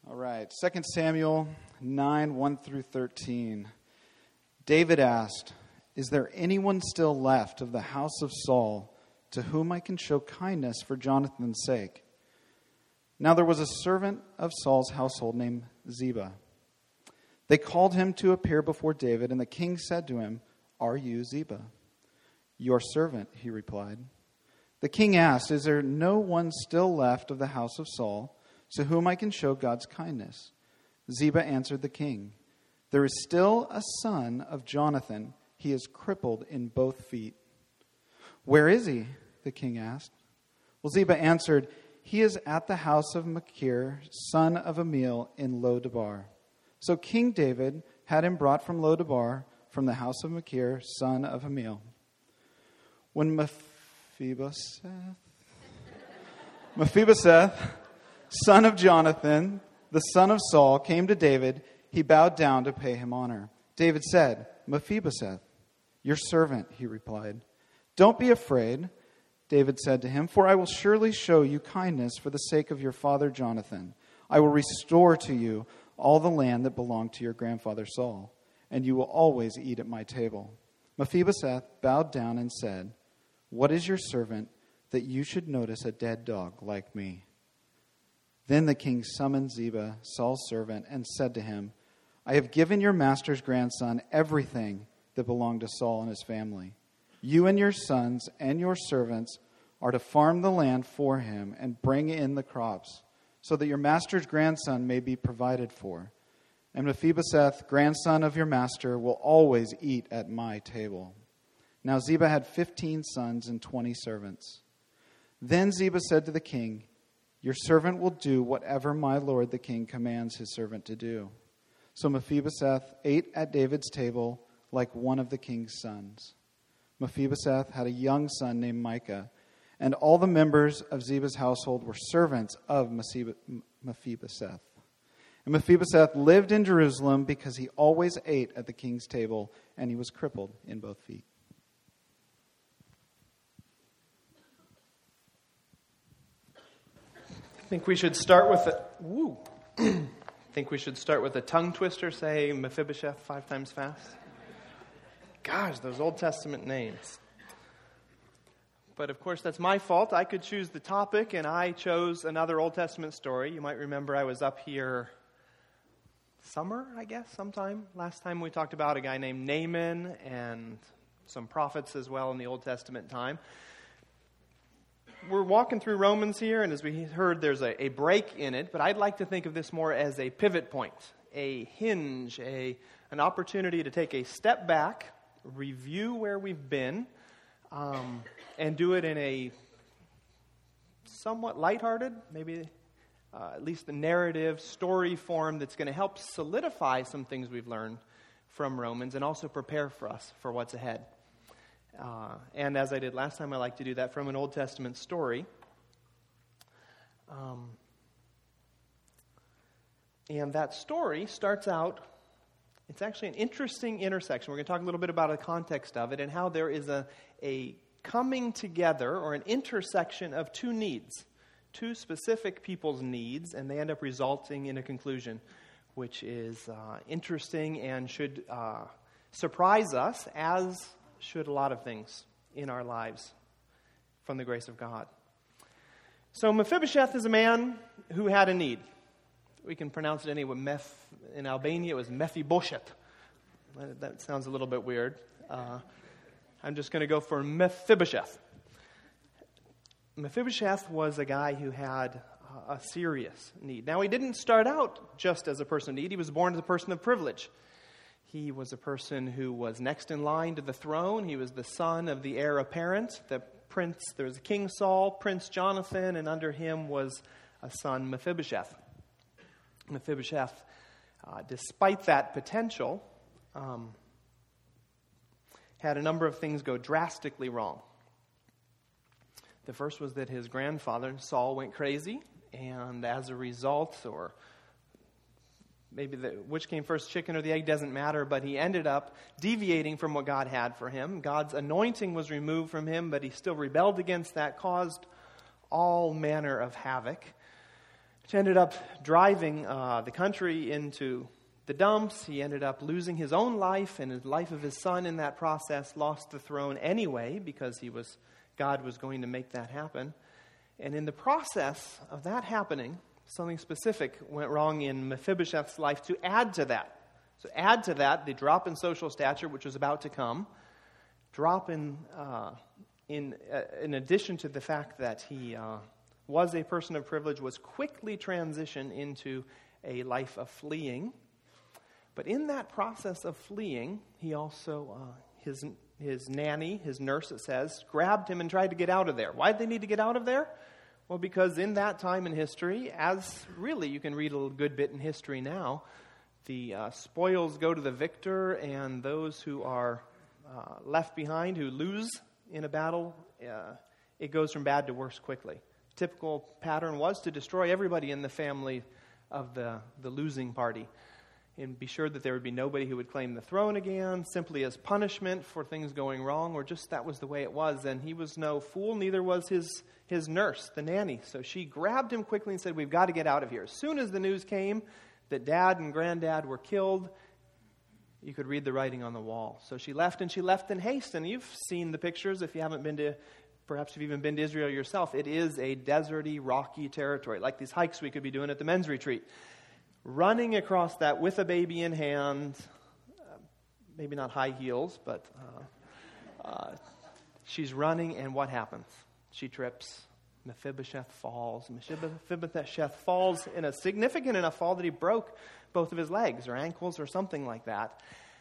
All right, 2 Samuel 9, 1 through 13. David asked, "Is there anyone still left of the house of Saul to whom I can show kindness for Jonathan's sake?" Now there was a servant of Saul's household named Ziba. They called him to appear before David, and the king said to him, "Are you Ziba?" "Your servant," he replied. The king asked, "Is there no one still left of the house of Saul to whom I can show God's kindness?" Ziba answered the king, "There is still a son of Jonathan. He is crippled in both feet." "Where is he?" the king asked. Well, Ziba answered, "He is at the house of Machir, son of Amiel, in Lo-debar." So King David had him brought from Lo-debar, from the house of Machir, son of Amiel. When Mephibosheth, son of Jonathan, the son of Saul, came to David, he bowed down to pay him honor. David said, "Mephibosheth." "Your servant," he replied. "Don't be afraid," David said to him, "for I will surely show you kindness for the sake of your father Jonathan. I will restore to you all the land that belonged to your grandfather Saul, and you will always eat at my table." Mephibosheth bowed down and said, "What is your servant that you should notice a dead dog like me?" Then the king summoned Ziba, Saul's servant, and said to him, "I have given your master's grandson everything that belonged to Saul and his family. You and your sons and your servants are to farm the land for him and bring in the crops, so that your master's grandson may be provided for. And Mephibosheth, grandson of your master, will always eat at my table." Now Ziba had 15 sons and 20 servants. Then Ziba said to the king, "Your servant will do whatever my lord the king commands his servant to do." So Mephibosheth ate at David's table like one of the king's sons. Mephibosheth had a young son named Micah, and all the members of Ziba's household were servants of Mephibosheth. And Mephibosheth lived in Jerusalem because he always ate at the king's table, and he was crippled in both feet. I think we should start with a tongue twister. Say Mephibosheth 5 times fast. Gosh, those Old Testament names. But of course, that's my fault. I could choose the topic, and I chose another Old Testament story. You might remember I was up here sometime. Last time we talked about a guy named Naaman and some prophets as well in the Old Testament time. We're walking through Romans here, and as we heard, there's a break in it, but I'd like to think of this more as a pivot point, a hinge, an opportunity to take a step back, review where we've been, and do it in a somewhat lighthearted, maybe at least the narrative, story form that's going to help solidify some things we've learned from Romans and also prepare for us for what's ahead. And as I did last time, I like to do that from an Old Testament story. And that story starts out, it's actually an interesting intersection. We're going to talk a little bit about the context of it and how there is a coming together or an intersection of two needs, two specific people's needs, and they end up resulting in a conclusion which is interesting and should surprise us, as should a lot of things in our lives from the grace of God. So Mephibosheth is a man who had a need. We can pronounce it anyway. In Albania, it was Mephibosheth. That sounds a little bit weird. I'm just going to go for Mephibosheth. Mephibosheth was a guy who had a serious need. Now, he didn't start out just as a person of need. He was born as a person of privilege. He was a person who was next in line to the throne. He was the son of the heir apparent, there was King Saul, Prince Jonathan, and under him was a son, Mephibosheth. Mephibosheth, despite that potential, had a number of things go drastically wrong. The first was that his grandfather, Saul, went crazy, and as a result, or maybe which came first, chicken or the egg, doesn't matter, but he ended up deviating from what God had for him. God's anointing was removed from him, but he still rebelled against that, caused all manner of havoc. which ended up driving the country into the dumps. He ended up losing his own life and the life of his son in that process, lost the throne anyway because God was going to make that happen. And in the process of that happening, something specific went wrong in Mephibosheth's life to add to that. So add to that the drop in social stature, which was about to come, drop in addition to the fact that he was a person of privilege, was quickly transitioned into a life of fleeing. But in that process of fleeing, he also, his nanny, his nurse, it says, grabbed him and tried to get out of there. Why did they need to get out of there? Well, because in that time in history, as really you can read a good bit in history now, the spoils go to the victor, and those who are left behind, who lose in a battle, it goes from bad to worse quickly. Typical pattern was to destroy everybody in the family of the losing party and be sure that there would be nobody who would claim the throne again, simply as punishment for things going wrong, or just that was the way it was. And he was no fool, neither was his nurse, the nanny. So she grabbed him quickly and said, "We've got to get out of here." As soon as the news came that Dad and Granddad were killed, you could read the writing on the wall. So she left, and she left in haste. And you've seen the pictures if you haven't been to, perhaps you've even been to Israel yourself. It is a deserty, rocky territory, like these hikes we could be doing at the men's retreat. Running across that with a baby in hand, maybe not high heels, but she's running, and what happens? She trips. Mephibosheth falls. Mephibosheth falls in a significant enough fall that he broke both of his legs or ankles or something like that.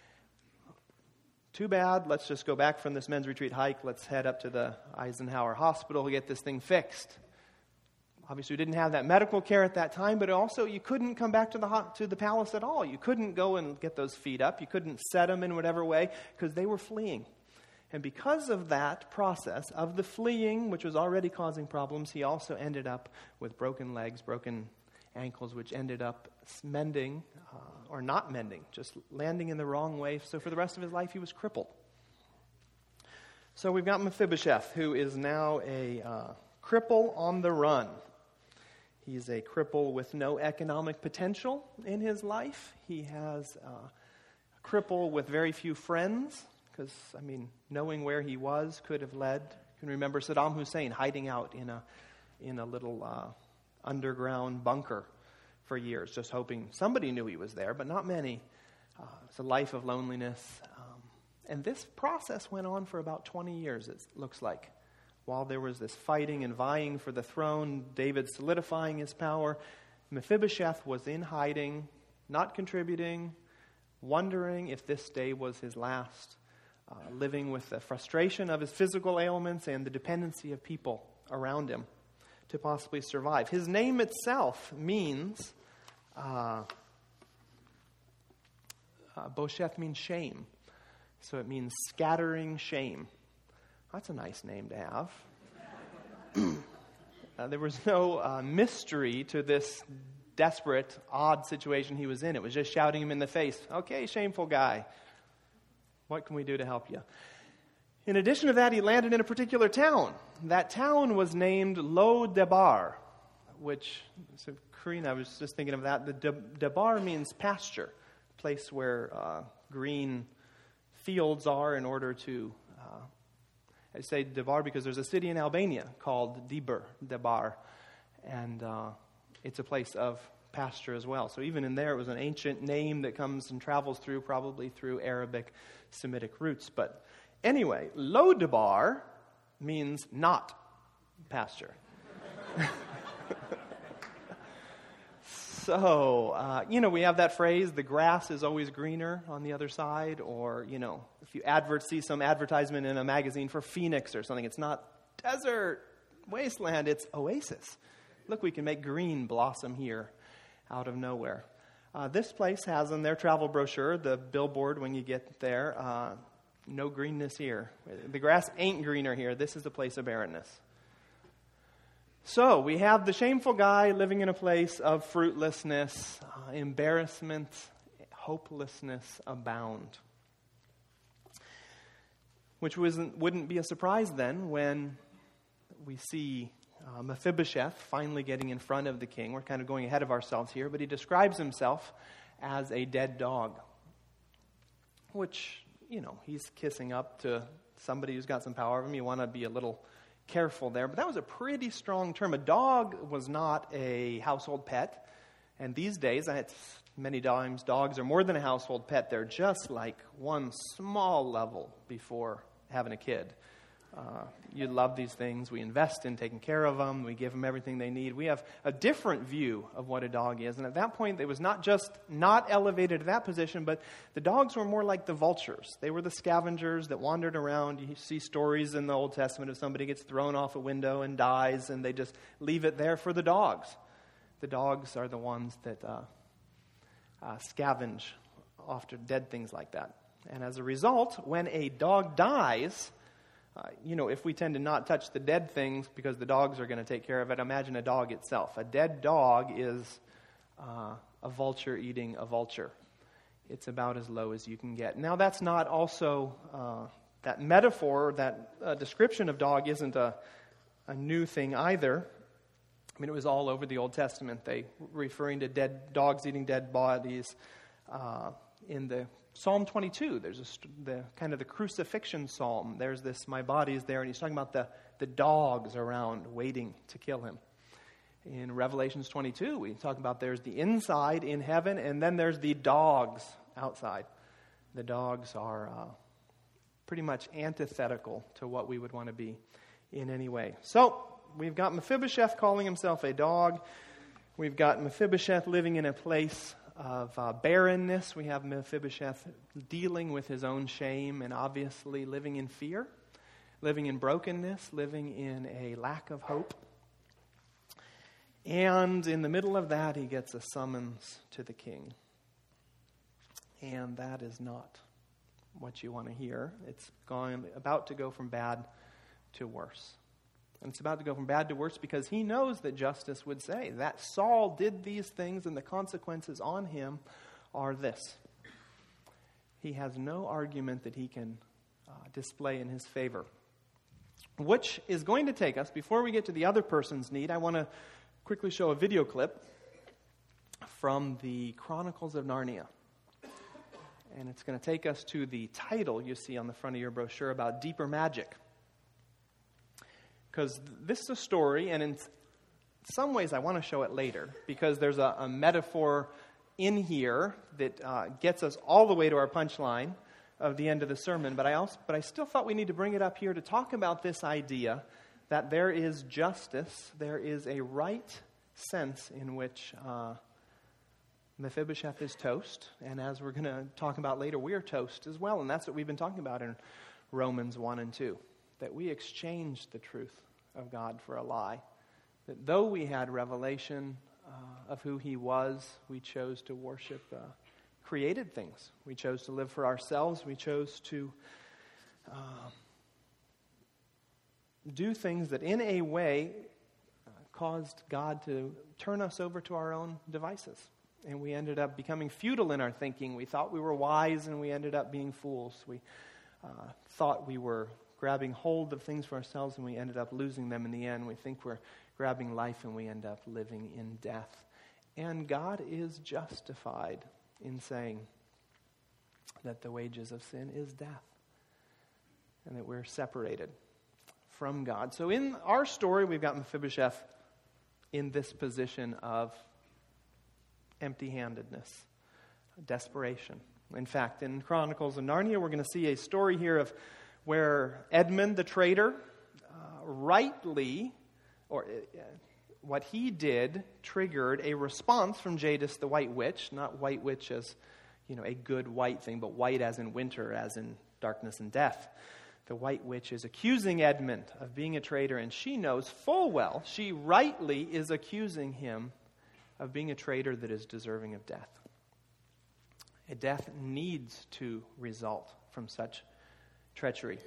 Too bad. Let's just go back from this men's retreat hike. Let's head up to the Eisenhower Hospital to get this thing fixed. Obviously, we didn't have that medical care at that time, but also you couldn't come back to the palace at all. You couldn't go and get those feet up. You couldn't set them in whatever way because they were fleeing. And because of that process of the fleeing, which was already causing problems, he also ended up with broken legs, broken ankles, which ended up mending, or not mending, just landing in the wrong way. So for the rest of his life, he was crippled. So we've got Mephibosheth, who is now a cripple on the run. He's a cripple with no economic potential in his life. He has a cripple with very few friends, because, knowing where he was could have led. You can remember Saddam Hussein hiding out in a little underground bunker for years, just hoping somebody knew he was there, but not many. It's a life of loneliness. And this process went on for about 20 years, it looks like. While there was this fighting and vying for the throne, David solidifying his power, Mephibosheth was in hiding, not contributing, wondering if this day was his last, living with the frustration of his physical ailments and the dependency of people around him to possibly survive. His name itself means, Bosheth means shame. So it means scattering shame. That's a nice name to have. There was no mystery to this desperate, odd situation he was in. It was just shouting him in the face, "Okay, shameful guy. What can we do to help you?" In addition to that, he landed in a particular town. That town was named Lo Debar, which, so Karina, I was just thinking of that. The Debar means pasture, place where green fields are in order to... I say Debar because there's a city in Albania called Debar, and it's a place of pasture as well. So even in there, it was an ancient name that comes and travels through, probably through Arabic, Semitic roots. But anyway, Lo Debar means not pasture. So, we have that phrase, the grass is always greener on the other side, or, if you see some advertisement in a magazine for Phoenix or something, it's not desert, wasteland, it's oasis. Look, we can make green blossom here out of nowhere. This place has in their travel brochure, the billboard when you get there, no greenness here. The grass ain't greener here. This is a place of barrenness. So we have the shameful guy living in a place of fruitlessness, embarrassment, hopelessness abound. Which wouldn't be a surprise then when we see Mephibosheth finally getting in front of the king. We're kind of going ahead of ourselves here, but he describes himself as a dead dog, which, he's kissing up to somebody who's got some power over him. You want to be a little careful there, but that was a pretty strong term. A dog was not a household pet, and these days, many times dogs are more than a household pet. They're just like one small level before having a kid. You love these things. We invest in taking care of them. We give them everything they need. We have a different view of what a dog is. And at that point, it was not just not elevated to that position, but the dogs were more like the vultures. They were the scavengers that wandered around. You see stories in the Old Testament of somebody gets thrown off a window and dies, and they just leave it there for the dogs. The dogs are the ones that scavenge after dead things like that. And as a result, when a dog dies, if we tend to not touch the dead things because the dogs are going to take care of it, imagine a dog itself. A dead dog is a vulture eating a vulture. It's about as low as you can get. Now, that's not also, that metaphor, that description of dog isn't a new thing either. I mean, it was all over the Old Testament. They referring to dead dogs eating dead bodies. In the Psalm 22, there's the kind of the crucifixion psalm. There's this, my body is there, and he's talking about the dogs around waiting to kill him. In Revelations 22, we talk about there's the inside in heaven, and then there's the dogs outside. The dogs are pretty much antithetical to what we would want to be in any way. So, we've got Mephibosheth calling himself a dog. We've got Mephibosheth living in a place of barrenness. We have Mephibosheth dealing with his own shame and obviously living in fear, living in brokenness, living in a lack of hope. And in the middle of that, he gets a summons to the king. And that is not what you want to hear. It's about to go from bad to worse. And it's about to go from bad to worse because he knows that justice would say that Saul did these things and the consequences on him are this. He has no argument that he can display in his favor. Which is going to take us, before we get to the other person's need, I want to quickly show a video clip from the Chronicles of Narnia. And it's going to take us to the title you see on the front of your brochure about deeper magic. Because this is a story, and in some ways I want to show it later, because there's a metaphor in here that gets us all the way to our punchline of the end of the sermon. But I still thought we need to bring it up here to talk about this idea that there is justice, there is a right sense in which Mephibosheth is toast, and as we're going to talk about later, we are toast as well, and that's what we've been talking about in Romans 1 and 2, that we exchange the truth of God for a lie. That though we had revelation of who he was, we chose to worship created things. We chose to live for ourselves. We chose to do things that in a way caused God to turn us over to our own devices. And we ended up becoming futile in our thinking. We thought we were wise and we ended up being fools. We thought we were grabbing hold of things for ourselves, and we ended up losing them in the end. We think we're grabbing life, and we end up living in death. And God is justified in saying that the wages of sin is death, and that we're separated from God. So in our story, we've got Mephibosheth in this position of empty-handedness, desperation. In fact, in Chronicles of Narnia, we're going to see a story here of where Edmund the traitor what he did triggered a response from Jadis the White Witch, not White Witch as, a good white thing, but white as in winter, as in darkness and death. The White Witch is accusing Edmund of being a traitor, and she knows full well, she rightly is accusing him of being a traitor that is deserving of death. A death needs to result from such treachery.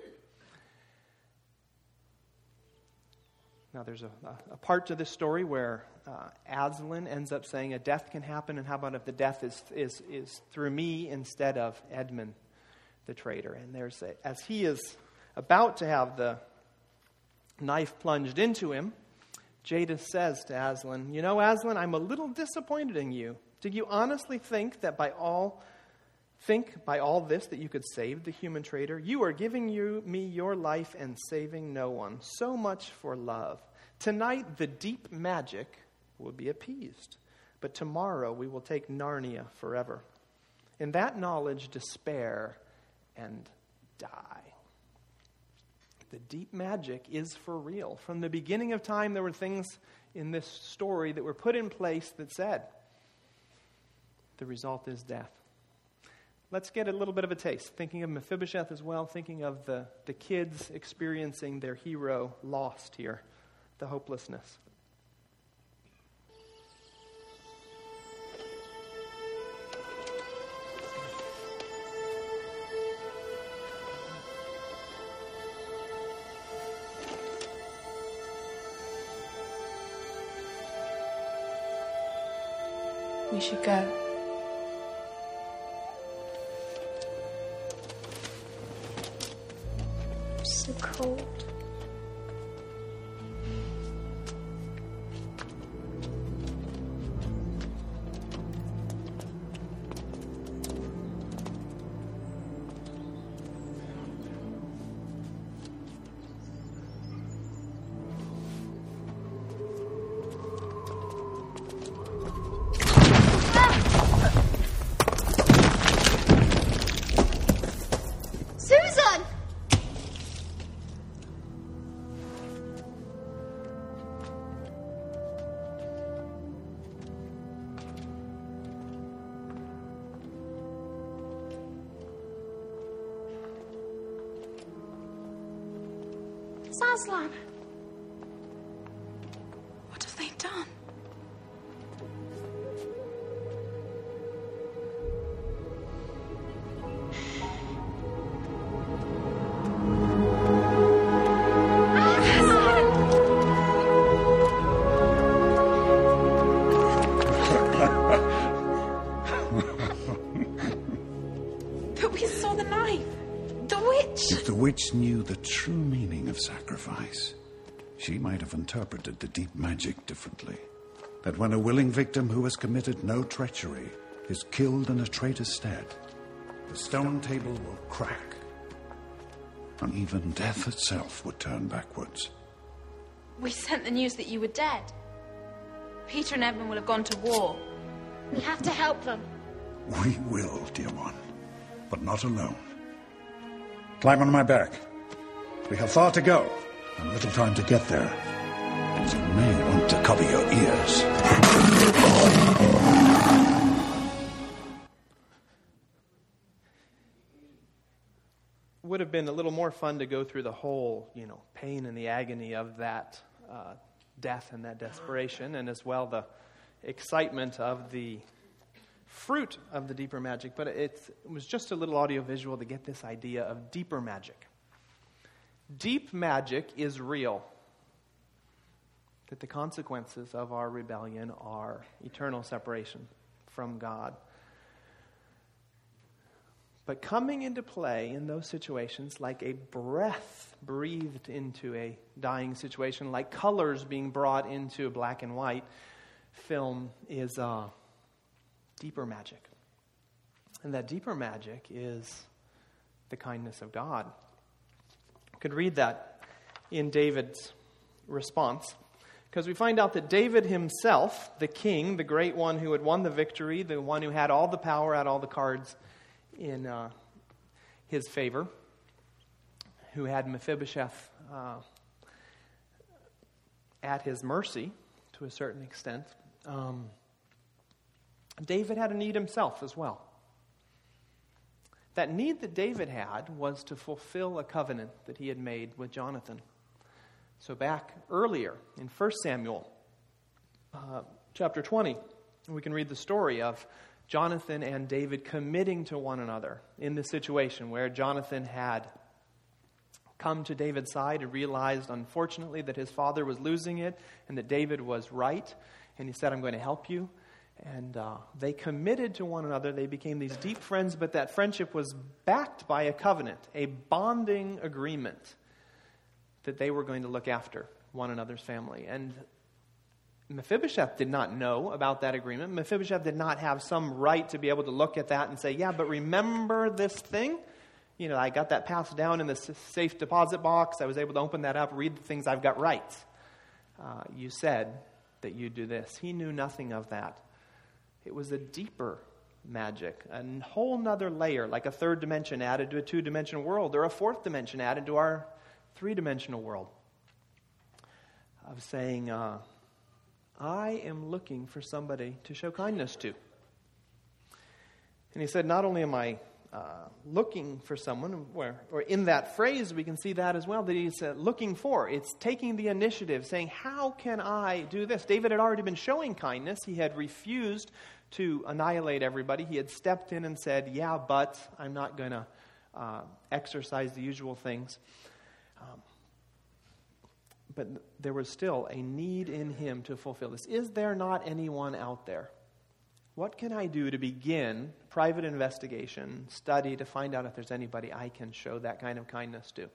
Now there's a part to this story where Aslan ends up saying a death can happen, and how about if the death is through me instead of Edmund the traitor? And as he is about to have the knife plunged into him, Jadis says to Aslan, "You know, Aslan, I'm a little disappointed in you. Did you honestly think that by all this that you could save the human traitor? You are giving me your life and saving no one. So much for love. Tonight the deep magic will be appeased, but tomorrow we will take Narnia forever. In that knowledge, despair and die." The deep magic is for real. From the beginning of time, there were things in this story that were put in place that said, the result is death. Let's get a little bit of a taste. Thinking of Mephibosheth as well, thinking of the kids experiencing their hero lost here, the hopelessness. We should go. So cold. Susan! It's Aslan. What have they done? But we saw the knife. The witch. If the witch knew the true meaning of sacrifice, she might have interpreted the deep magic differently. That when a willing victim who has committed no treachery is killed in a traitor's stead, the stone table will crack, and even death itself would turn backwards. We sent the news that you were dead. Peter and Edmund will have gone to war. We have to help them. We will, dear one, but not alone. Climb on my back. We have far to go, and little time to get there. And you may want to cover your ears. Would have been a little more fun to go through the whole, pain and the agony of that death and that desperation, and as well the excitement of the fruit of the deeper magic. But it was just a little audiovisual to get this idea of deeper magic. Deep magic is real. That the consequences of our rebellion are eternal separation from God. But coming into play in those situations, like a breath breathed into a dying situation, like colors being brought into a black and white film, is deeper magic. And that deeper magic is the kindness of God. We could read that in David's response, because we find out that David himself, the king, the great one who had won the victory, the one who had all the power, had all the cards in his favor, who had Mephibosheth at his mercy to a certain extent, David had a need himself as well. That need that David had was to fulfill a covenant that he had made with Jonathan. So back earlier in 1 Samuel chapter 20, we can read the story of Jonathan and David committing to one another in the situation where Jonathan had come to David's side and realized, unfortunately, that his father was losing it and that David was right. And he said, "I'm going to help you." And they committed to one another. They became these deep friends, but that friendship was backed by a covenant, a bonding agreement that they were going to look after one another's family. And Mephibosheth did not know about that agreement. Mephibosheth did not have some right to be able to look at that and say, yeah, but remember this thing? You know, I got that passed down in the safe deposit box. I was able to open that up, read the things I've got right. You said that you'd do this. He knew nothing of that. It was a deeper magic, a whole nother layer, like a third dimension added to a two-dimensional world, or a fourth dimension added to our three-dimensional world. Of saying, I am looking for somebody to show kindness to. And he said, not only am I looking for someone, or in that phrase we can see that as well, that he's looking for. It's taking the initiative, saying, how can I do this? David had already been showing kindness. He had refused to annihilate everybody. He had stepped in and said, yeah, but I'm not going to exercise the usual things. But there was still a need in him to fulfill this. Is there not anyone out there? What can I do to begin private investigation, study to find out if there's anybody I can show that kind of kindness to?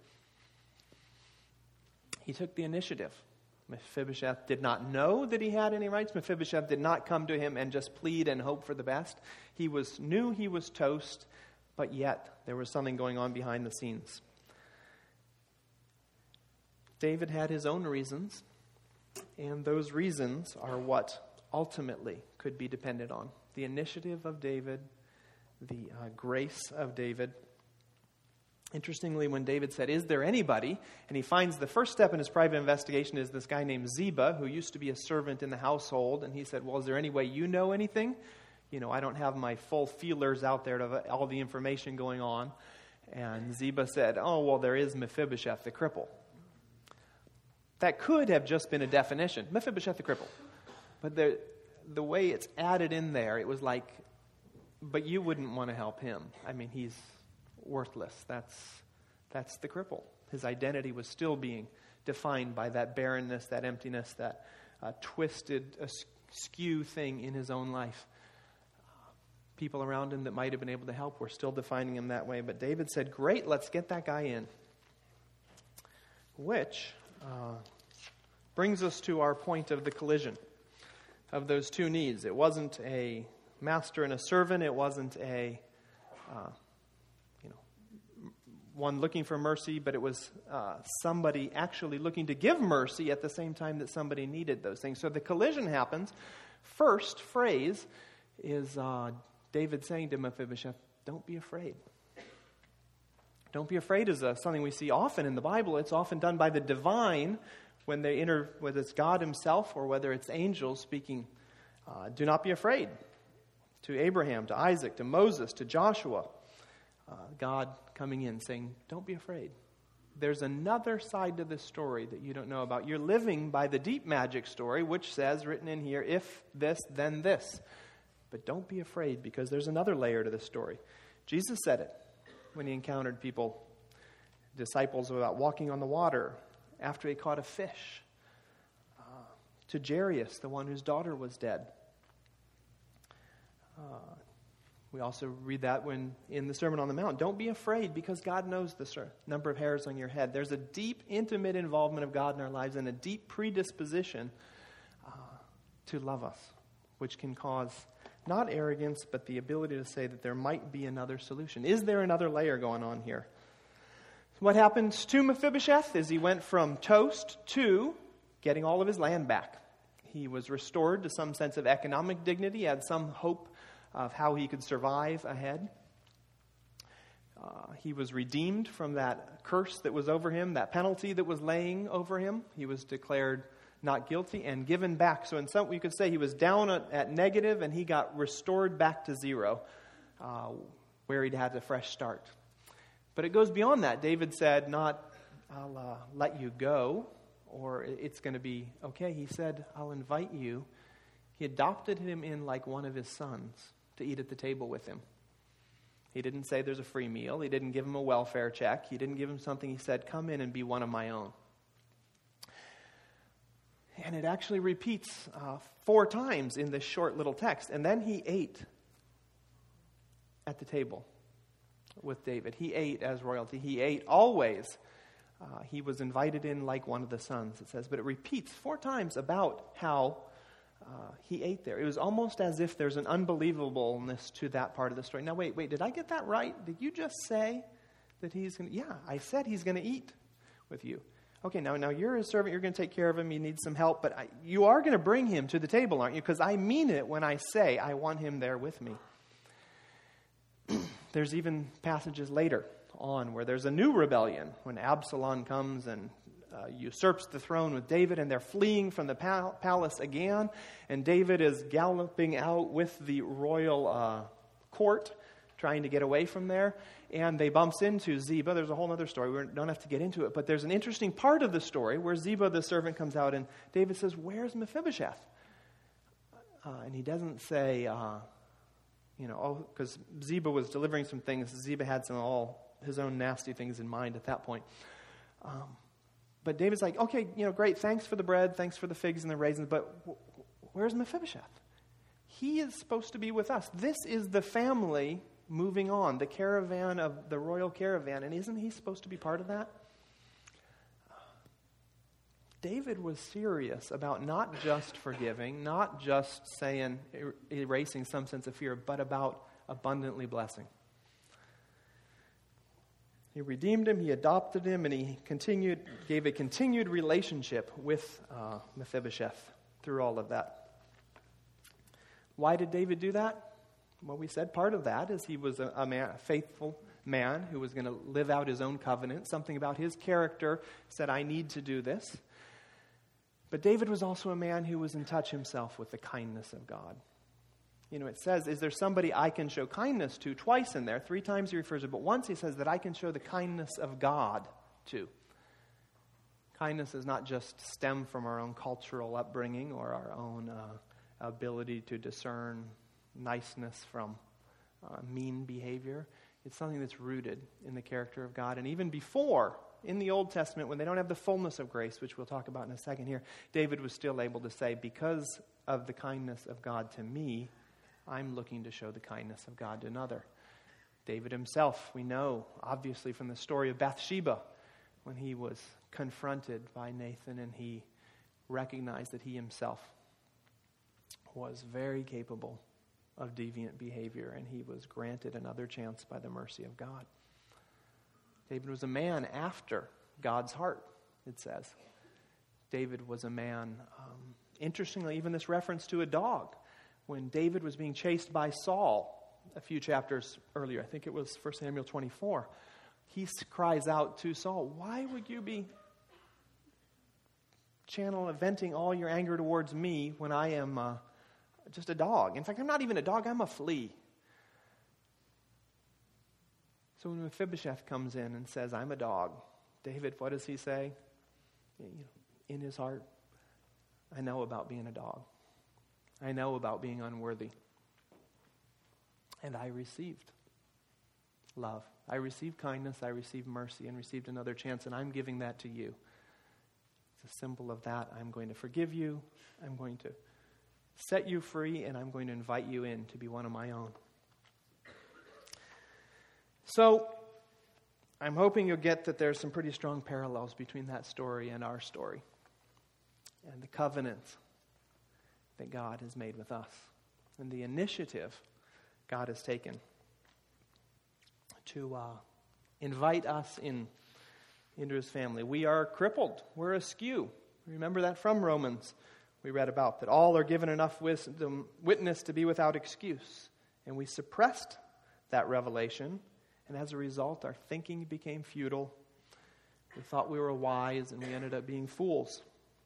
He took the initiative. Mephibosheth did not know that he had any rights. Mephibosheth did not come to him and just plead and hope for the best. He knew he was toast, but yet there was something going on behind the scenes. David had his own reasons, and those reasons are what ultimately could be depended on. The initiative of David, the grace of David. Interestingly, when David said, is there anybody? And he finds the first step in his private investigation is this guy named Ziba, who used to be a servant in the household. And he said, well, is there any way you know anything? You know, I don't have my full feelers out there to all the information going on. And Ziba said, oh, well, there is Mephibosheth the cripple. That could have just been a definition, Mephibosheth the cripple. But the way it's added in there, it was like, but you wouldn't want to help him. I mean, he's worthless. That's the cripple. His identity was still being defined by that barrenness, that emptiness, that twisted, askew thing in his own life. People around him that might have been able to help were still defining him that way. But David said, great, let's get that guy in. Which brings us to our point of the collision of those two needs. It wasn't a master and a servant. It wasn't a one looking for mercy, but it was somebody actually looking to give mercy at the same time that somebody needed those things. So the collision happens. First phrase is David saying to Mephibosheth, don't be afraid. Don't be afraid is something we see often in the Bible. It's often done by the divine when they enter, whether it's God himself or whether it's angels speaking. Do not be afraid. To Abraham, to Isaac, to Moses, to Joshua. God coming in saying, don't be afraid. There's another side to this story that you don't know about. You're living by the deep magic story, which says, written in here, if this, then this. But don't be afraid, because there's another layer to this story. Jesus said it when he encountered disciples about walking on the water after he caught a fish. To Jairus, the one whose daughter was dead. We also read that when in the Sermon on the Mount. Don't be afraid, because God knows the number of hairs on your head. There's a deep, intimate involvement of God in our lives and a deep predisposition to love us, which can cause not arrogance, but the ability to say that there might be another solution. Is there another layer going on here? What happened to Mephibosheth is he went from toast to getting all of his land back. He was restored to some sense of economic dignity, had some hope of how he could survive ahead. He was redeemed from that curse that was over him, that penalty that was laying over him. He was declared not guilty and given back. So in some, you could say he was down at negative and he got restored back to zero, where he'd had a fresh start. But it goes beyond that. David said, not, I'll let you go, or it's going to be okay. He said, I'll invite you. He adopted him in like one of his sons to eat at the table with him. He didn't say there's a free meal. He didn't give him a welfare check. He didn't give him something. He said, come in and be one of my own. And it actually repeats 4 times in this short little text. And then he ate at the table with David. He ate as royalty. He ate always. He was invited in like one of the sons, it says. But it repeats 4 times about how he ate there. It was almost as if there's an unbelievableness to that part of the story. Now, wait, did I get that right? Did you just say that he's going to... Yeah, I said he's going to eat with you. Okay, now you're his servant. You're going to take care of him. He needs some help. But you are going to bring him to the table, aren't you? Because I mean it when I say I want him there with me. There's even passages later on where there's a new rebellion when Absalom comes and usurps the throne with David, and they're fleeing from the palace again, and David is galloping out with the royal court trying to get away from there, and they bumps into Ziba. There's a whole other story. We don't have to get into it, but there's an interesting part of the story where Ziba, the servant, comes out, and David says, "Where's Mephibosheth?" And he doesn't say, because Ziba was delivering some things. Ziba had all his own nasty things in mind at that point. But David's like, okay, great, thanks for the bread, thanks for the figs and the raisins, but where's Mephibosheth? He is supposed to be with us. This is the family moving on, the caravan of the royal caravan, and isn't he supposed to be part of that? David was serious about not just forgiving, not just saying, erasing some sense of fear, but about abundantly blessing. He redeemed him, he adopted him, and he gave a continued relationship with Mephibosheth through all of that. Why did David do that? Well, we said part of that is he was a faithful man who was going to live out his own covenant. Something about his character said, I need to do this. But David was also a man who was in touch himself with the kindness of God. It says, is there somebody I can show kindness to? Twice in there. 3 times he refers to it, but once he says that I can show the kindness of God to. Kindness does not just stem from our own cultural upbringing or our own ability to discern niceness from mean behavior. It's something that's rooted in the character of God. And even before, in the Old Testament, when they don't have the fullness of grace, which we'll talk about in a second here, David was still able to say, because of the kindness of God to me, I'm looking to show the kindness of God to another. David himself, we know, obviously, from the story of Bathsheba, when he was confronted by Nathan and he recognized that he himself was very capable of deviant behavior, and he was granted another chance by the mercy of God. David was a man after God's heart, it says. David was a man, interestingly, even this reference to a dog. When David was being chased by Saul a few chapters earlier, I think it was 1 Samuel 24, he cries out to Saul, why would you be venting all your anger towards me when I am just a dog? In fact, I'm not even a dog, I'm a flea. So when Mephibosheth comes in and says, I'm a dog, David, what does he say? In his heart, I know about being a dog. I know about being unworthy. And I received love. I received kindness, I received mercy, and received another chance, and I'm giving that to you. It's a symbol of that. I'm going to forgive you, I'm going to set you free, and I'm going to invite you in to be one of my own. So, I'm hoping you'll get that there's some pretty strong parallels between that story and our story, and the covenant that God has made with us, and the initiative God has taken to invite us into his family. We are crippled. We're askew. Remember that from Romans we read about, that all are given enough witness to be without excuse. And we suppressed that revelation, and as a result, our thinking became futile. We thought we were wise, and we ended up being fools.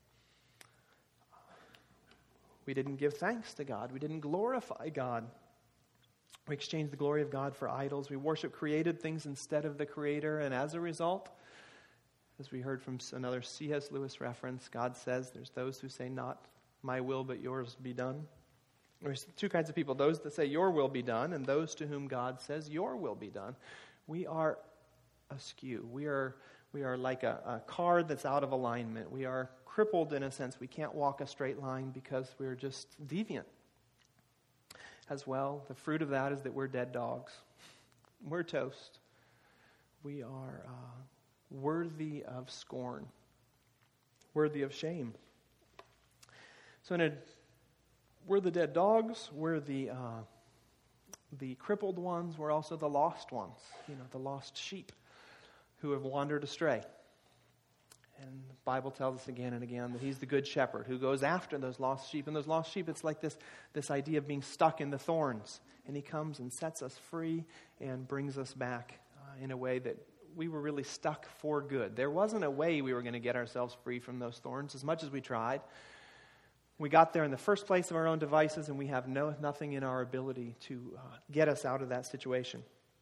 We didn't give thanks to God. We didn't glorify God. We exchanged the glory of God for idols. We worship created things instead of the Creator. And as a result, as we heard from another C.S. Lewis reference, God says there's those who say, not my will, but yours be done. There's 2 kinds of people, those that say your will be done, and those to whom God says your will be done. We are askew. We are like a car that's out of alignment. We are crippled in a sense. We can't walk a straight line because we're just deviant. As well, the fruit of that is that we're dead dogs. We're toast. We are worthy of scorn, worthy of shame. So in a We're the dead dogs. We're the crippled ones. We're also the lost ones, the lost sheep who have wandered astray. And the Bible tells us again and again that he's the good shepherd who goes after those lost sheep. And those lost sheep, it's like this idea of being stuck in the thorns. And he comes and sets us free and brings us back in a way that we were really stuck for good. There wasn't a way we were going to get ourselves free from those thorns as much as we tried. We got there in the first place of our own devices, and we have nothing in our ability to get us out of that situation.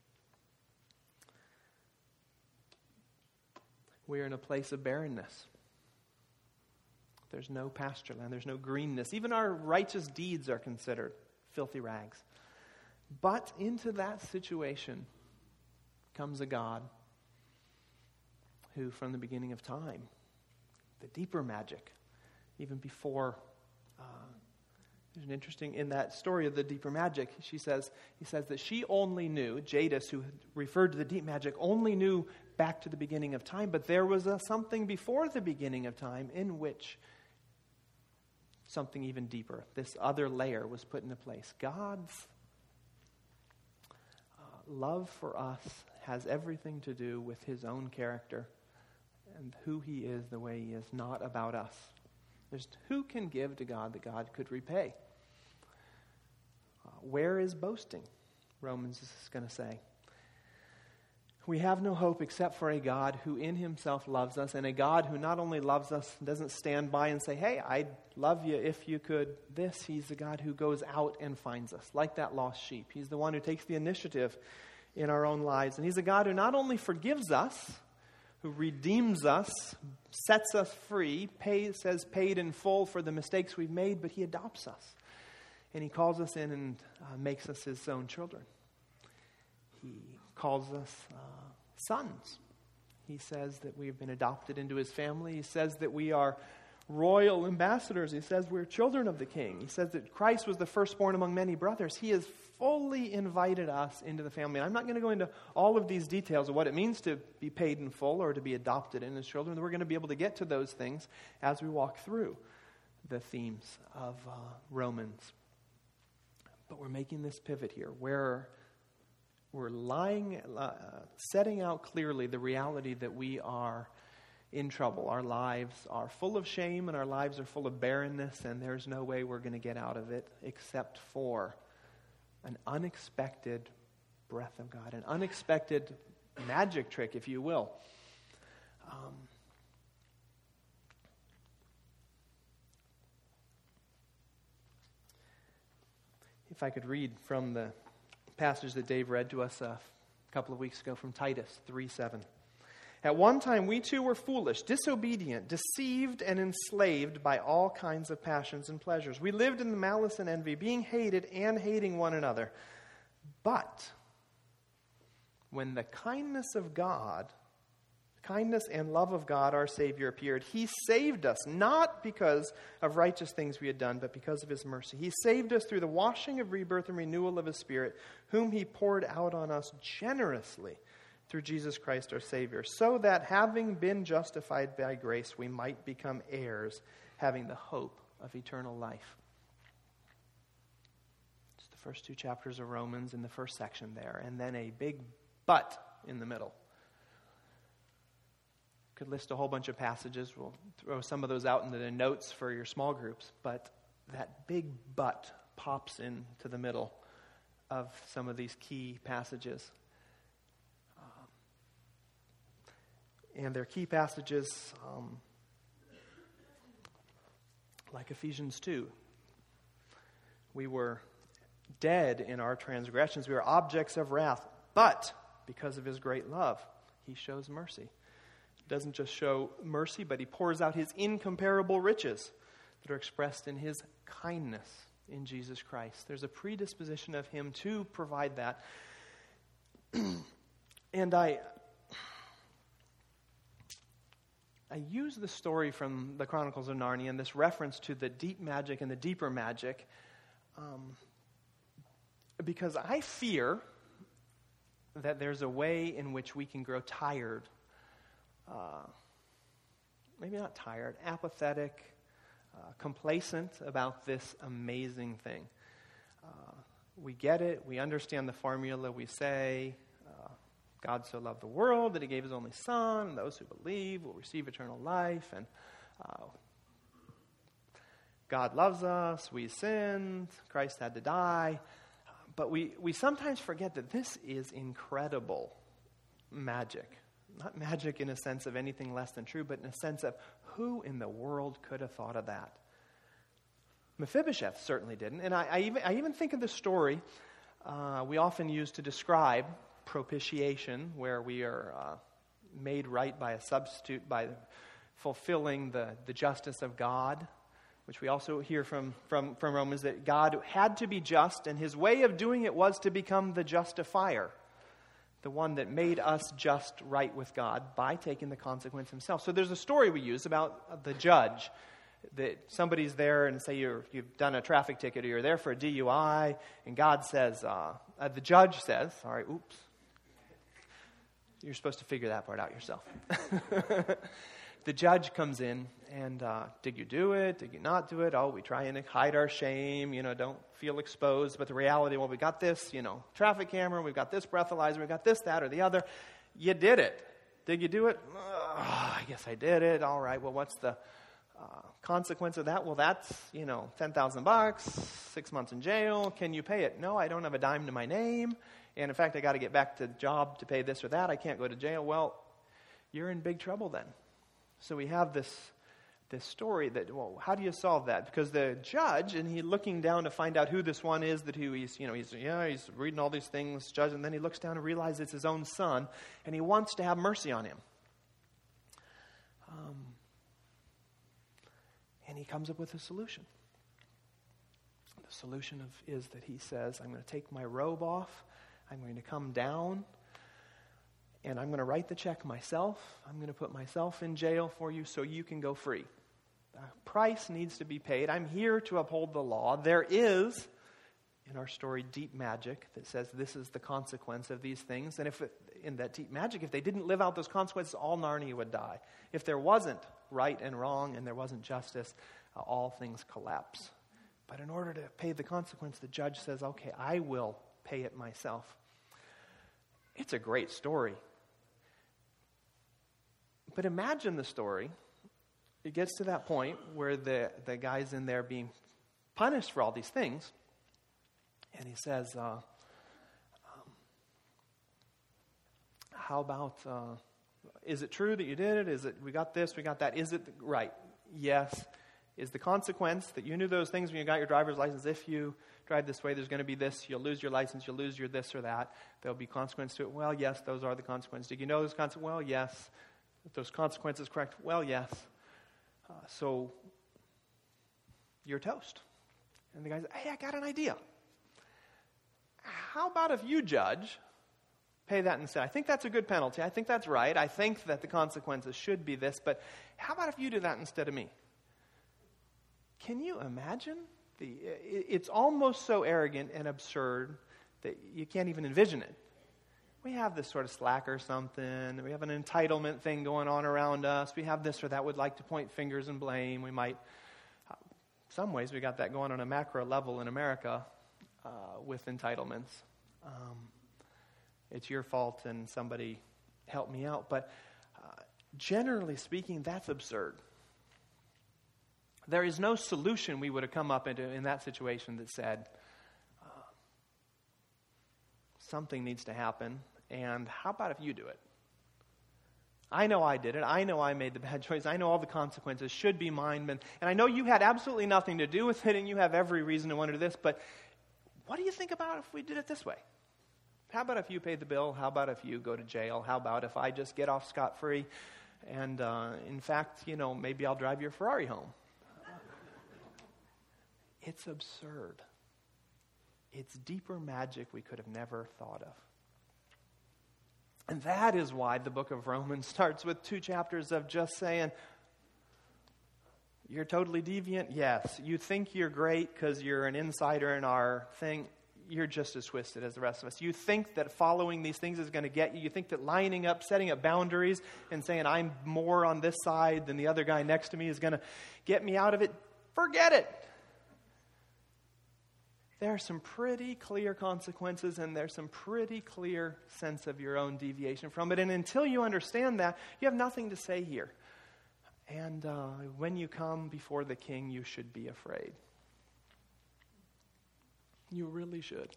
We are in a place of barrenness. There's no pasture land. There's no greenness. Even our righteous deeds are considered filthy rags. But into that situation comes a God who, from the beginning of time, the deeper magic, even before, there's an interesting, in that story of the deeper magic, he says that she only knew, Jadis, who referred to the deep magic, only knew back to the beginning of time, but there was something before the beginning of time in which something even deeper, this other layer, was put into place. God's love for us has everything to do with his own character and who he is the way he is, not about us. There's who can give to God that God could repay? Where is boasting? Romans is going to say. We have no hope except for a God who in himself loves us, and a God who not only loves us, doesn't stand by and say, hey, I'd love you if you could this. He's the God who goes out and finds us, like that lost sheep. He's the one who takes the initiative in our own lives. And he's a God who not only forgives us, who redeems us, sets us free, says paid in full for the mistakes we've made, but he adopts us. And he calls us in and makes us his own children. He calls us sons. He says that we've been adopted into his family. He says that we are royal ambassadors. He says we're children of the king. He says that Christ was the firstborn among many brothers. He has fully invited us into the family. And I'm not going to go into all of these details of what it means to be paid in full or to be adopted in his children. We're going to be able to get to those things as we walk through the themes of Romans. But we're making this pivot here where we're setting out clearly the reality that we are in trouble. Our lives are full of shame and our lives are full of barrenness, and there's no way we're going to get out of it except for an unexpected breath of God, an unexpected magic trick, if you will. If I could read from the passage that Dave read to us a couple of weeks ago from Titus 3:7. At one time we too were foolish, disobedient, deceived, and enslaved by all kinds of passions and pleasures. We lived in the malice and envy, being hated and hating one another. But when the kindness and love of God, our Savior, appeared, he saved us, not because of righteous things we had done, but because of his mercy. He saved us through the washing of rebirth and renewal of his Spirit, whom he poured out on us generously through Jesus Christ our Savior, so that having been justified by grace, we might become heirs, having the hope of eternal life. It's the first two chapters of Romans in the first section there, and then a big but in the middle. Could list a whole bunch of passages. We'll throw some of those out into the notes for your small groups, but that big but pops into the middle of some of these key passages. And they're key passages like Ephesians 2. We were dead in our transgressions. We were objects of wrath. But because of his great love, he shows mercy. He doesn't just show mercy, but he pours out his incomparable riches that are expressed in his kindness in Jesus Christ. There's a predisposition of him to provide that. And I use the story from the Chronicles of Narnia and this reference to the deep magic and the deeper magic because I fear that there's a way in which we can grow tired, maybe not tired, apathetic, complacent about this amazing thing. We get it. We understand the formula. We say, God so loved the world that he gave his only son, and those who believe will receive eternal life. And God loves us. We sinned. Christ had to die. But we sometimes forget that this is incredible magic. Not magic in a sense of anything less than true, but in a sense of who in the world could have thought of that? Mephibosheth certainly didn't. And I even think of the story we often use to describe propitiation, where we are made right by a substitute, by fulfilling the justice of God, which we also hear from Romans, that God had to be just, and his way of doing it was to become the justifier, the one that made us just right with God by taking the consequence himself. So there's a story we use about the judge, that somebody's there and say you've done a traffic ticket or you're there for a DUI, and God says, the judge says, all right, oops, you're supposed to figure that part out yourself. The judge comes in and, did you do it? Did you not do it? Oh, we try and hide our shame, don't feel exposed. But the reality, well, we got this, traffic camera, we've got this breathalyzer, we've got this, that, or the other. You did it. Did you do it? I guess I did it. All right, well, what's the consequence of that? Well, that's, $10,000, 6 months in jail. Can you pay it? No, I don't have a dime to my name. And in fact, I got to get back to the job to pay this or that. I can't go to jail. Well, you're in big trouble then. So we have this story that, well, how do you solve that? Because the judge, and he's looking down to find out who this one is, that who he's reading all these things, judge, and then he looks down and realizes it's his own son, and he wants to have mercy on him. And he comes up with a solution. The solution is that he says, I'm going to take my robe off, I'm going to come down, and I'm going to write the check myself. I'm going to put myself in jail for you so you can go free. The price needs to be paid. I'm here to uphold the law. There is, in our story, deep magic that says this is the consequence of these things. And in that deep magic, if they didn't live out those consequences, all Narnia would die. If there wasn't right and wrong and there wasn't justice, all things collapse. But in order to pay the consequence, the judge says, okay, I will pay it myself. It's a great story. But imagine the story. It gets to that point where the guy's in there being punished for all these things. And he says, how about, is it true that you did it? Is it, we got this, we got that. Is it right? Yes. Is the consequence that you knew those things when you got your driver's license? If you drive this way, there's going to be this. You'll lose your license. You'll lose your this or that. There'll be consequence to it. Well, yes, those are the consequences. Did you know those consequences? Well, yes. If those consequences correct? Well, yes. So you're toast. And the guy says, hey, I got an idea. How about if you, judge, pay that instead? I think that's a good penalty. I think that's right. I think that the consequences should be this. But how about if you do that instead of me? Can you imagine? It's almost so arrogant and absurd that you can't even envision it. We have this sort of slack or something. We have an entitlement thing going on around us. We have this or that, would like to point fingers and blame. We might, some ways we got that going on a macro level in America with entitlements. It's your fault and somebody help me out. But generally speaking, that's absurd. There is no solution we would have come up into in that situation that said, something needs to happen, and how about if you do it? I know I did it. I know I made the bad choice. I know all the consequences should be mine. And I know you had absolutely nothing to do with it, and you have every reason to want to do this, but what do you think about if we did it this way? How about if you paid the bill? How about if you go to jail? How about if I just get off scot-free? And in fact, maybe I'll drive your Ferrari home. It's absurd. It's deeper magic we could have never thought of. And that is why the book of Romans starts with 2 chapters of just saying, you're totally deviant? Yes. You think you're great because you're an insider in our thing? You're just as twisted as the rest of us. You think that following these things is going to get you. You think that lining up, setting up boundaries, and saying I'm more on this side than the other guy next to me is going to get me out of it. forget it. There are some pretty clear consequences, and there's some pretty clear sense of your own deviation from it. And until you understand that, you have nothing to say here. And when you come before the king, you should be afraid. You really should.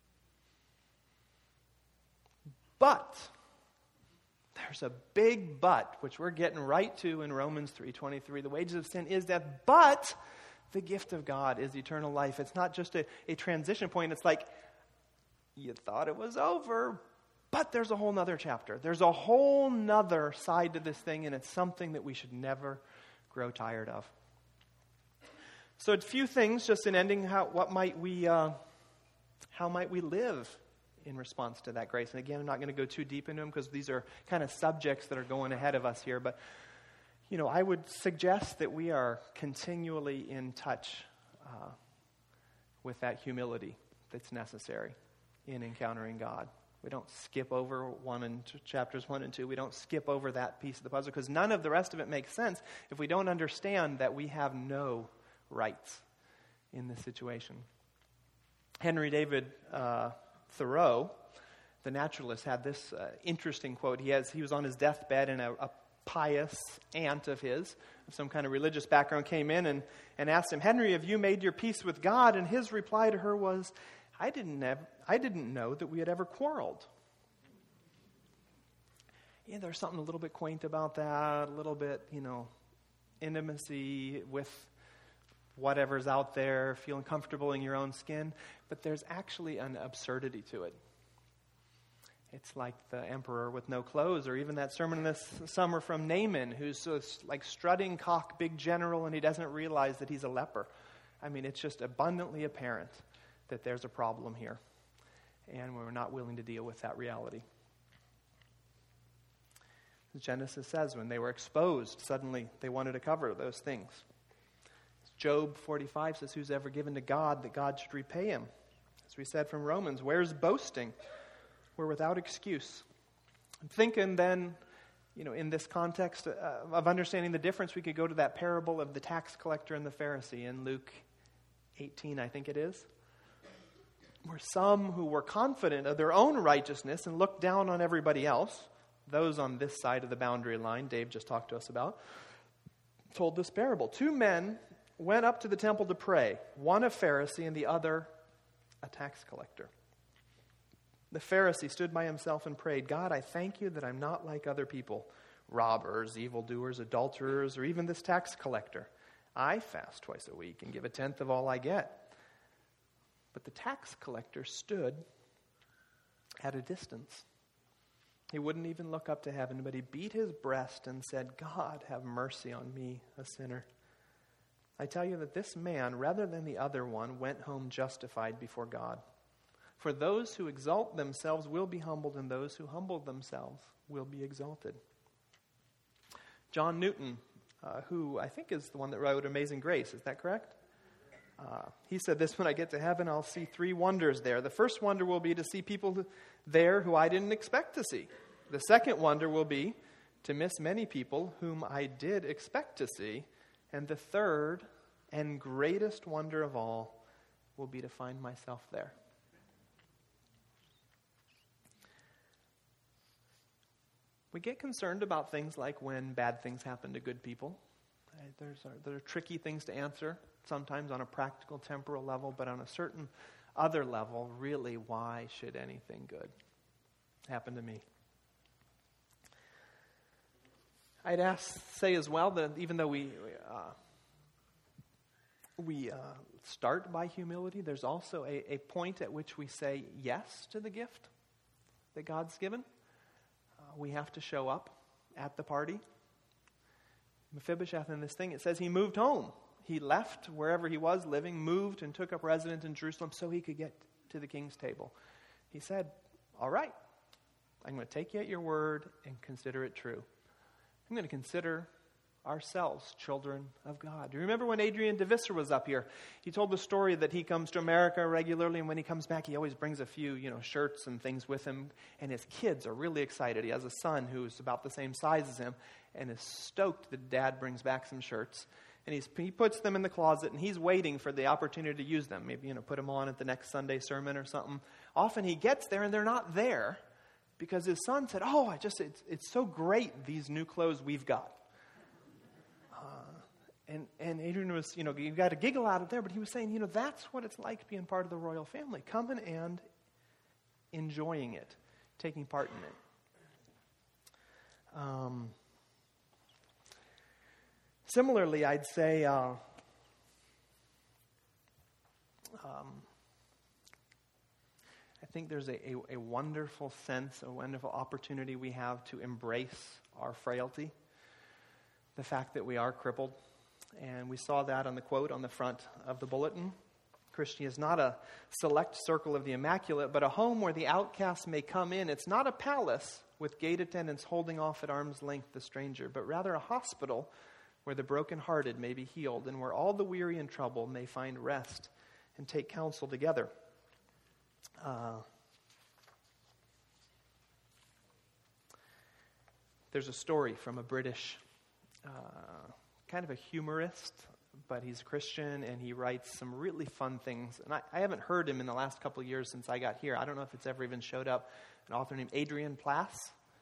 But there's a big but, which we're getting right to in Romans 3:23. The wages of sin is death, but the gift of God is eternal life. It's not just a transition point. It's like you thought it was over, but there's a whole nother chapter. There's a whole nother side to this thing, and it's something that we should never grow tired of. So a few things just in ending. How might we live in response to that grace? And again, I'm not going to go too deep into them because these are kind of subjects that are going ahead of us here. But I would suggest that we are continually in touch with that humility that's necessary in encountering God. We don't skip over chapters 1 and 2. We don't skip over that piece of the puzzle because none of the rest of it makes sense if we don't understand that we have no rights in this situation. Henry David Thoreau, the naturalist, had this interesting quote. He was on his deathbed, and a pious aunt of his, of some kind of religious background, came in and asked him, "Henry, have you made your peace with God?" And his reply to her was, I didn't know that we had ever quarreled. Yeah, there's something a little bit quaint about that, a little bit, intimacy with whatever's out there, feeling comfortable in your own skin, but there's actually an absurdity to it. It's like the emperor with no clothes, or even that sermon this summer from Naaman, who's like strutting cock, big general, and he doesn't realize that he's a leper. I mean, it's just abundantly apparent that there's a problem here, and we're not willing to deal with that reality. Genesis says when they were exposed, suddenly they wanted to cover those things. Job 45 says, "Who's ever given to God that God should repay him?" As we said from Romans, where's boasting? We're without excuse. I'm thinking then, in this context of understanding the difference, we could go to that parable of the tax collector and the Pharisee in Luke 18, I think it is, where some who were confident of their own righteousness and looked down on everybody else, those on this side of the boundary line Dave just talked to us about, told this parable. 2 men went up to the temple to pray, one a Pharisee and the other a tax collector. The Pharisee stood by himself and prayed, "God, I thank you that I'm not like other people, robbers, evildoers, adulterers, or even this tax collector. I fast twice a week and give 1/10 of all I get." But the tax collector stood at a distance. He wouldn't even look up to heaven, but he beat his breast and said, "God, have mercy on me, a sinner." I tell you that this man, rather than the other one, went home justified before God. For those who exalt themselves will be humbled, and those who humble themselves will be exalted. John Newton, who I think is the one that wrote Amazing Grace, is that correct? He said this: "When I get to heaven, I'll see 3 wonders there. The first wonder will be to see people there who I didn't expect to see. The second wonder will be to miss many people whom I did expect to see. And the third and greatest wonder of all will be to find myself there." We get concerned about things like when bad things happen to good people. There are tricky things to answer, sometimes on a practical, temporal level, but on a certain other level, really, why should anything good happen to me? I'd say as well that even though we start by humility, there's also a point at which we say yes to the gift that God's given. We have to show up at the party. Mephibosheth in this thing, it says he moved home. He left wherever he was living, moved and took up residence in Jerusalem so he could get to the king's table. He said, "All right, I'm going to take you at your word and consider it true. I'm going to consider ourselves children of God." Do you remember when Adrian DeVisser was up here? He told the story that he comes to America regularly, and when he comes back, he always brings a few, shirts and things with him, and his kids are really excited. He has a son who's about the same size as him, and is stoked that Dad brings back some shirts. And he puts them in the closet, and he's waiting for the opportunity to use them. Maybe, put them on at the next Sunday sermon or something. Often he gets there, and they're not there because his son said, it's so great, these new clothes we've got. And Adrian was, you've got to giggle out of there, but he was saying, that's what it's like being part of the royal family. Coming and enjoying it, taking part in it. Similarly, I'd say I think there's a wonderful sense, a wonderful opportunity we have to embrace our frailty, the fact that we are crippled. And we saw that on the quote on the front of the bulletin. Christianity is not a select circle of the immaculate, but a home where the outcast may come in. It's not a palace with gate attendants holding off at arm's length the stranger, but rather a hospital where the brokenhearted may be healed and where all the weary and troubled may find rest and take counsel together. There's a story from a British kind of a humorist, but he's a Christian, and he writes some really fun things. And I haven't heard him in the last couple of years since I got here. I don't know if it's ever even showed up. An author named Adrian Plass.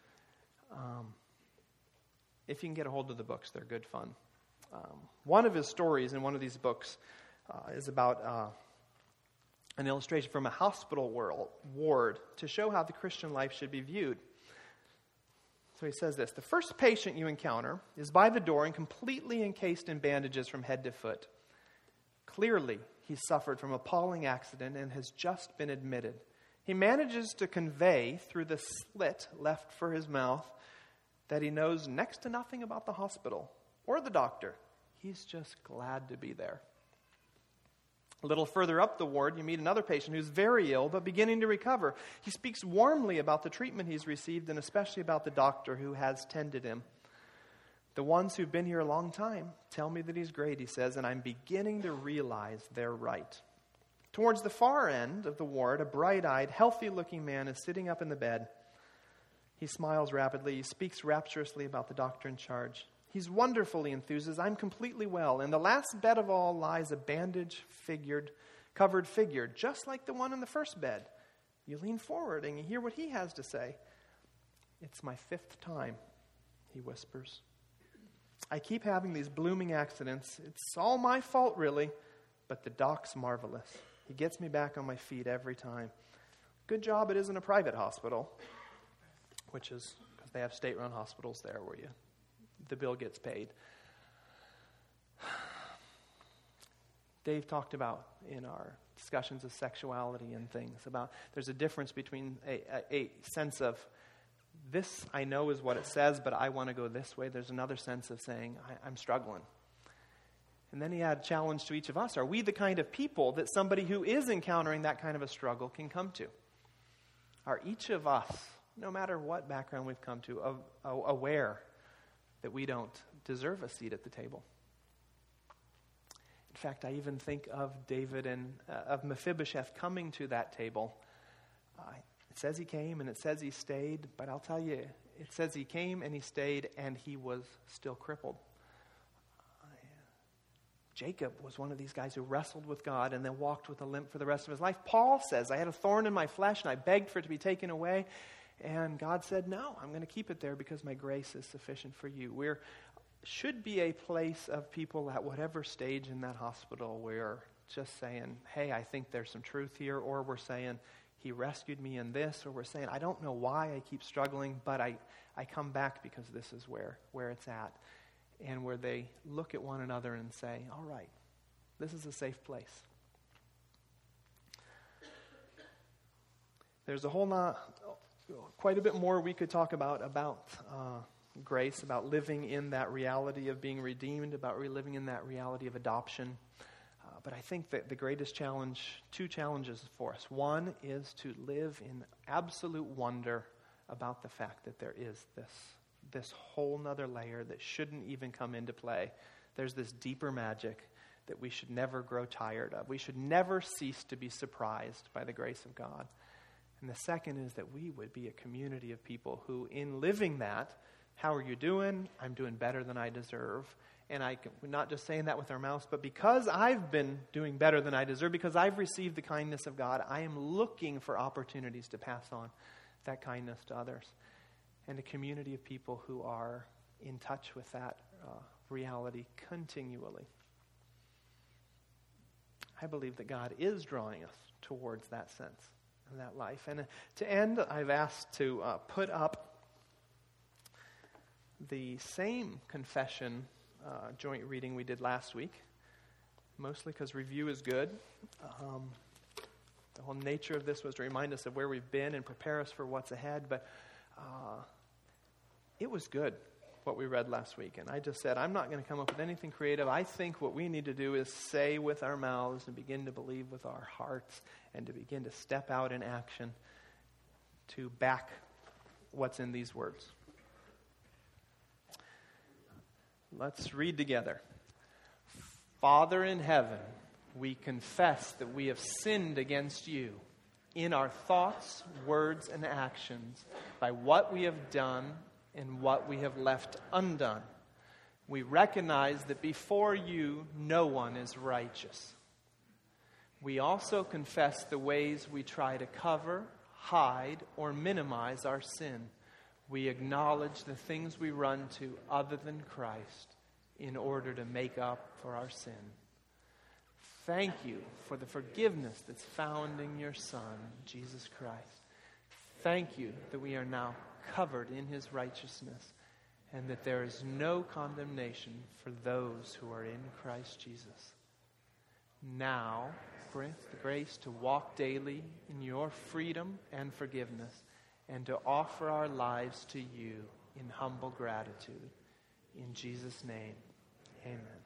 If you can get a hold of the books, they're good fun. One of his stories in one of these books is about an illustration from a hospital ward to show how the Christian life should be viewed. So he says this: the first patient you encounter is by the door and completely encased in bandages from head to foot. Clearly, he suffered from an appalling accident and has just been admitted. He manages to convey through the slit left for his mouth that he knows next to nothing about the hospital or the doctor. He's just glad to be there. A little further up the ward, you meet another patient who's very ill but beginning to recover. He speaks warmly about the treatment he's received and especially about the doctor who has tended him. The ones who've been here a long time tell me that he's great, he says, and I'm beginning to realize they're right. Towards the far end of the ward, a bright-eyed, healthy-looking man is sitting up in the bed. He smiles rapidly. He speaks rapturously about the doctor in charge. He's wonderfully enthused. I'm completely well. In the last bed of all lies a bandage-covered figure, just like the one in the first bed. You lean forward and you hear what he has to say. It's my 5th time, he whispers. I keep having these blooming accidents. It's all my fault, really, but the doc's marvelous. He gets me back on my feet every time. Good job it isn't a private hospital, which is because they have state-run hospitals there where the bill gets paid. Dave talked about in our discussions of sexuality and things about there's a difference between a sense of this I know is what it says, but I want to go this way. There's another sense of saying I'm struggling. And then he had a challenge to each of us. Are we the kind of people that somebody who is encountering that kind of a struggle can come to? Are each of us, no matter what background we've come to, aware that we don't deserve a seat at the table? In fact, I even think of David and of Mephibosheth coming to that table. It says he came and it says he stayed, but I'll tell you, it says he came and he stayed and he was still crippled. Jacob was one of these guys who wrestled with God and then walked with a limp for the rest of his life. Paul says, I had a thorn in my flesh and I begged for it to be taken away. And God said, no, I'm going to keep it there because my grace is sufficient for you. We should be a place of people at whatever stage in that hospital we're just saying, hey, I think there's some truth here. Or we're saying, he rescued me in this. Or we're saying, I don't know why I keep struggling, but I come back because this is where it's at. And where they look at one another and say, all right, this is a safe place. There's quite a bit more we could talk about grace, about living in that reality of being redeemed, about living in that reality of adoption. But I think that the greatest challenge, 2 challenges for us. One is to live in absolute wonder about the fact that there is this whole nother layer that shouldn't even come into play. There's this deeper magic that we should never grow tired of. We should never cease to be surprised by the grace of God. And the second is that we would be a community of people who, in living that, how are you doing? I'm doing better than I deserve. And we're not just saying that with our mouths, but because I've been doing better than I deserve, because I've received the kindness of God, I am looking for opportunities to pass on that kindness to others. And a community of people who are in touch with that reality continually. I believe that God is drawing us towards that sense and that life. And to end, I've asked to put up the same confession joint reading we did last week, mostly because review is good. The whole nature of this was to remind us of where we've been and prepare us for what's ahead, but it was good, what we read last week. And I just said, I'm not going to come up with anything creative. I think what we need to do is say with our mouths and begin to believe with our hearts and to begin to step out in action to back what's in these words. Let's read together. Father in heaven, we confess that we have sinned against you in our thoughts, words, and actions by what we have done and what we have left undone. We recognize that before you, no one is righteous. We also confess the ways we try to cover, hide, or minimize our sin. We acknowledge the things we run to other than Christ in order to make up for our sin. Thank you for the forgiveness that's found in your Son, Jesus Christ. Thank you that we are now covered in his righteousness and that there is no condemnation for those who are in Christ Jesus. Now, grant the grace to walk daily in your freedom and forgiveness and to offer our lives to you in humble gratitude. In Jesus' name, amen.